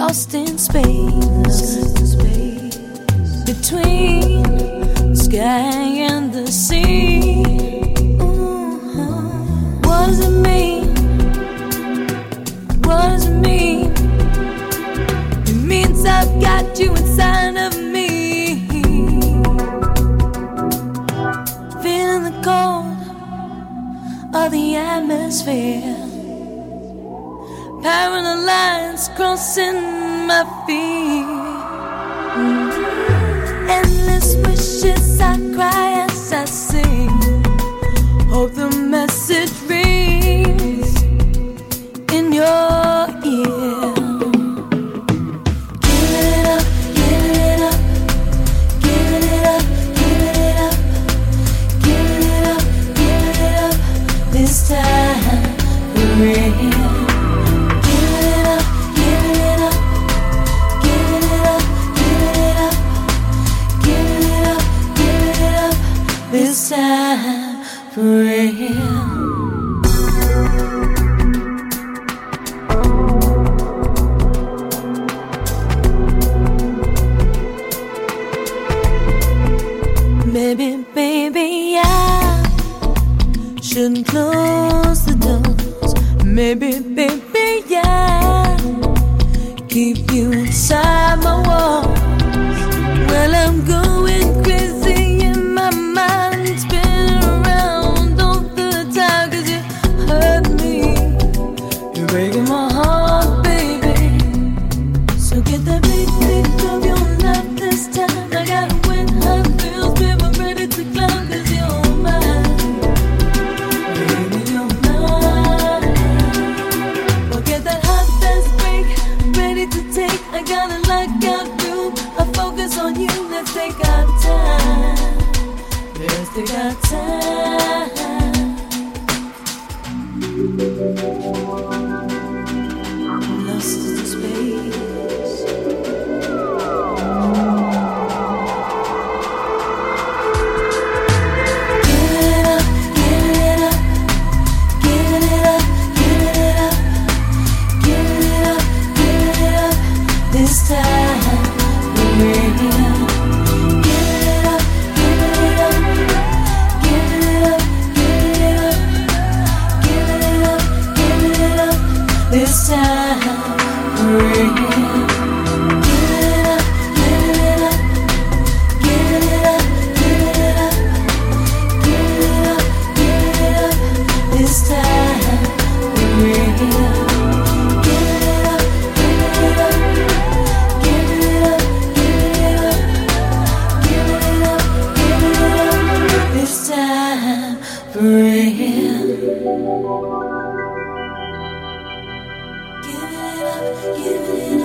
lost in space, between the sky and the sea. What does it mean? What does it mean? It means I've got you inside of me. Feeling the cold of the atmosphere, parallel lines crossing my feet. Endless wishes I cry as I sing. Hope the message rings in your ear. Give it up, give it up, give it up, give it up, give it up, give it up. This time for real. This time for real. Maybe, baby, I shouldn't close the doors. Maybe, baby, I keep you inside my walls. Well, I'm going crazy in my mind, spinning around all the time, 'cause you hurt me, you're breaking my heart, baby. So get that big of your love this time. I got wet hot feels, baby, I'm ready to climb, 'cause you're mine, baby, you're mine. Forget that hot fast break, ready to take. I gotta lock out you, I focus on you. Let's take our time, let's take our time. Lost in space. Give it up, give it up, give it up, give it up, give it up, give it up. This time for real. This time for real. Give it up, give it up, give it up, give it up, give it up, give it up. This time for real. Give it up, give it up, give it up, give it up, give it up, give it up. This time for real. Give it up, give it up.